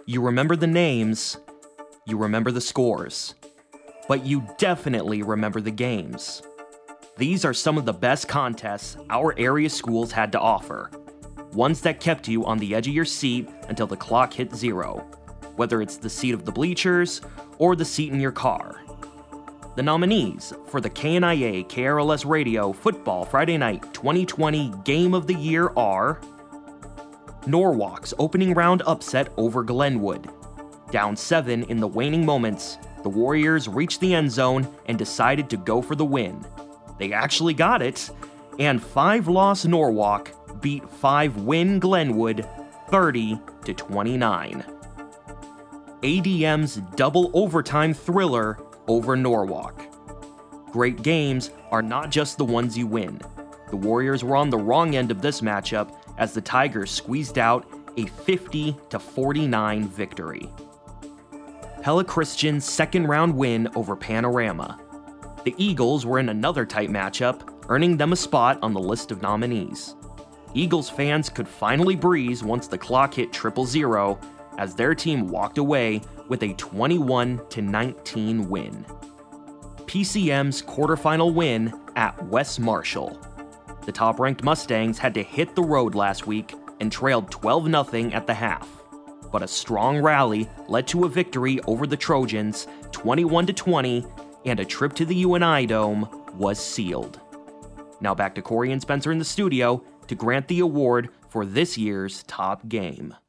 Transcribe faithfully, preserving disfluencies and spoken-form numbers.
You remember the names, you remember the scores, but you definitely remember the games. These are some of the best contests our area schools had to offer. Ones that kept you on the edge of your seat until the clock hit zero, whether it's the seat of the bleachers or the seat in your car. The nominees for the K N I A K R L S Radio Football Friday Night twenty twenty Game of the Year are Norwalk's opening round upset over Glenwood. Down seven in the waning moments, the Warriors reached the end zone and decided to go for the win. They actually got it, and five-loss Norwalk beat five-win Glenwood thirty to twenty-nine. A D M's double overtime thriller over Norwalk. Great games are not just the ones you win. The Warriors were on the wrong end of this matchup as the Tigers squeezed out a fifty to forty-nine victory. Pella Christian's second round win over Panorama. The Eagles were in another tight matchup, earning them a spot on the list of nominees. Eagles fans could finally breeze once the clock hit triple zero as their team walked away with a twenty-one to nineteen win. P C M's quarterfinal win at West Marshall. The top-ranked Mustangs had to hit the road last week and trailed twelve nothing at the half. But a strong rally led to a victory over the Trojans, twenty-one to twenty, and a trip to the U N I Dome was sealed. Now back to Corey and Spencer in the studio to grant the award for this year's top game.